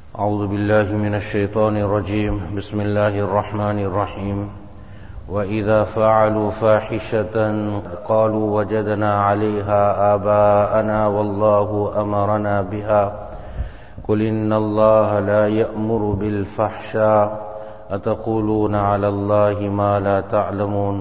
أعوذ بالله من الشيطان الرجيم بسم الله الرحمن الرحيم وإذا فعلوا فاحشة قالوا وجدنا عليها آباءنا والله أمرنا بها قل إن الله لا يأمر بالفحشاء أتقولون على الله ما لا تعلمون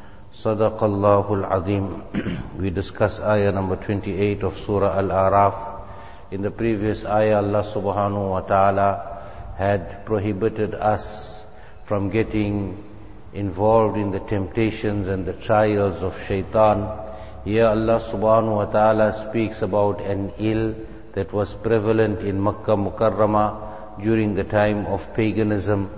صدق الله العظيم. We discuss ayah number 28 of Surah Al-A'raf. In the previous ayah, Allah subhanahu wa ta'ala had prohibited us from getting involved in the temptations and the trials of shaitan. Here Allah subhanahu wa ta'ala speaks about an ill that was prevalent in Makkah Mukarramah during the time of paganism.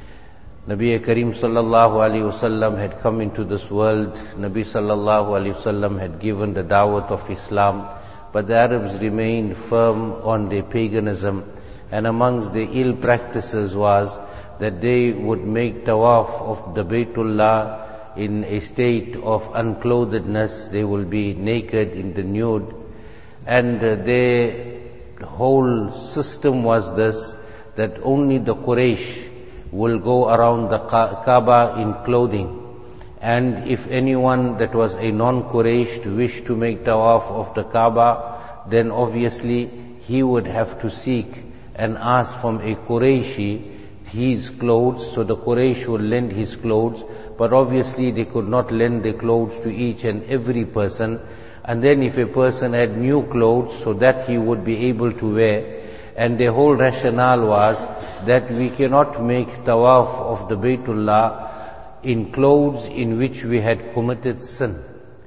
Nabi Kareem sallallahu alayhi wasallam had come into this world. Nabi sallallahu alayhi wasallam had given the da'wat of Islam. But the Arabs remained firm on their paganism, and amongst the ill practices was that they would make tawaf of the Baytullah in a state of unclothedness. They will be naked in the nude, and their whole system was this, that only the Quraysh will go around the Kaaba in clothing. And if anyone that was a non-Quraysh wished to make tawaf of the Kaaba, then obviously he would have to seek and ask from a Qurayshi his clothes. So the Quraysh would lend his clothes, but obviously they could not lend their clothes to each and every person. And then if a person had new clothes, so that he would be able to wear. And the whole rationale was that we cannot make tawaf of the Baytullah in clothes in which we had committed sin.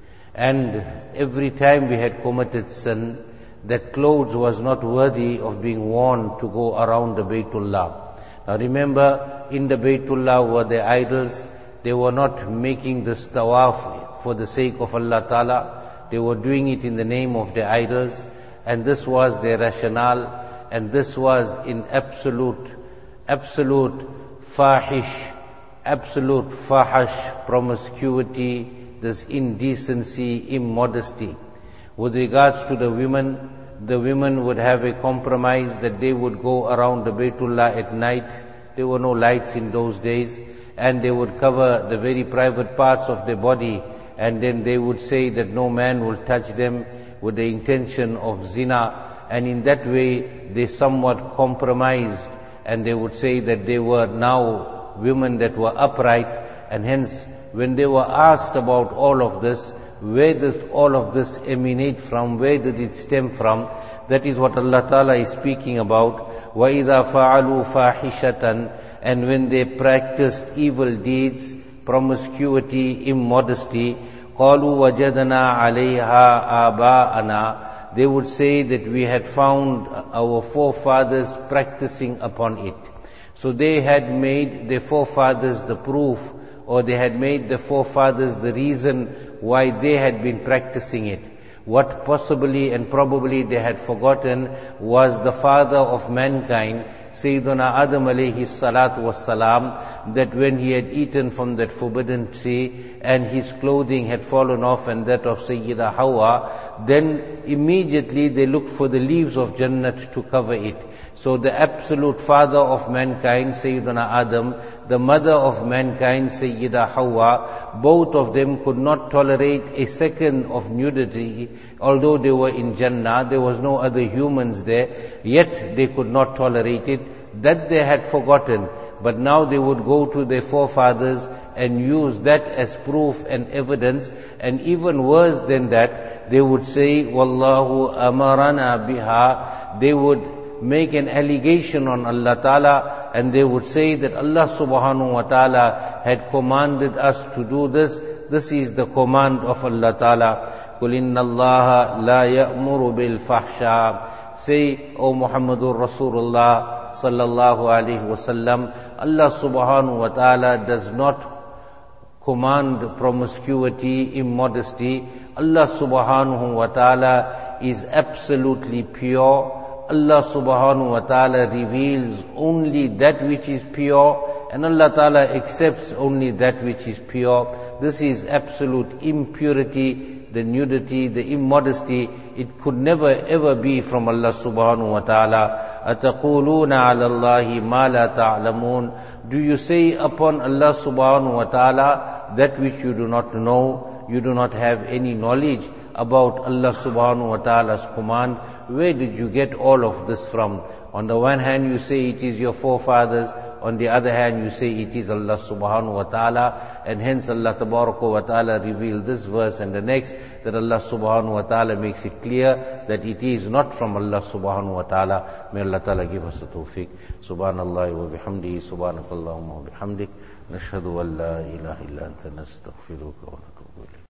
And every time we had committed sin, that clothes was not worthy of being worn to go around the Baytullah. Now remember, in the Baytullah were the idols. They were not making this tawaf for the sake of Allah Ta'ala. They were doing it in the name of the idols. And this was their rationale. And this was in absolute fahash, promiscuity, this indecency, immodesty. With regards to the women would have a compromise that they would go around the Baytullah at night. There were no lights in those days, and they would cover the very private parts of their body, and then they would say that no man will touch them with the intention of zina, and in that way they somewhat compromised, and they would say that they were now women that were upright. And hence, when they were asked about all of this, where did all of this emanate from, where did it stem from, that is what Allah Ta'ala is speaking about. وَإِذَا فَعَلُوا فَاحِشَةً, and when they practiced evil deeds, promiscuity, immodesty, قَالُوا وَجَدْنَا عَلَيْهَا آبَاءَنَا, they would say that we had found our forefathers practicing upon it. So they had made their forefathers the proof, or they had made the forefathers the reason why they had been practicing it. What possibly and probably they had forgotten was the father of mankind, Sayyiduna Adam alayhi salatu wassalam, that when he had eaten from that forbidden tree and his clothing had fallen off and that of Sayyida Hawa, then immediately they looked for the leaves of Jannat to cover it. So the absolute father of mankind, Sayyiduna Adam, the mother of mankind, Sayyida Hawa, both of them could not tolerate a second of nudity. Although they were in Jannah, there was no other humans there, yet they could not tolerate it. That they had forgotten. But now they would go to their forefathers and use that as proof and evidence. And even worse than that, they would say, Wallahu amarana biha. They would make an allegation on Allah Ta'ala, and they would say that Allah subhanahu wa ta'ala had commanded us to do this. This is the command of Allah Ta'ala. Qul inna Allah la ya'muru bil fahsha. Say, O Muhammadur Rasulullah sallallahu alaihi wasallam, Allah subhanahu wa ta'ala does not command promiscuity, immodesty. Allah subhanahu wa ta'ala is absolutely pure. Allah subhanahu wa ta'ala reveals only that which is pure, and Allah ta'ala accepts only that which is pure. This is absolute impurity. the nudity, the immodesty, it could never ever be from Allah subhanahu wa ta'ala. أَتَقُولُونَ عَلَى اللَّهِ مَا لَا تَعْلَمُونَ. Do you say upon Allah subhanahu wa ta'ala that which you do not know? You do not have any knowledge about Allah subhanahu wa ta'ala's command. Where did you get all of this from? On the one hand you say it is your forefathers, on the other hand you say it is Allah subhanahu wa ta'ala, and hence Allah tabaraka wa ta'ala revealed this verse and the next, that Allah subhanahu wa ta'ala makes it clear that it is not from Allah subhanahu wa ta'ala. May Allah ta'ala give us the tawfiq. Subhanallah wa bihamdihi, subhanakallahumma wa bihamdik, nashhadu an la ilaha illa anta nastaghfiruka wa natubu ilayk.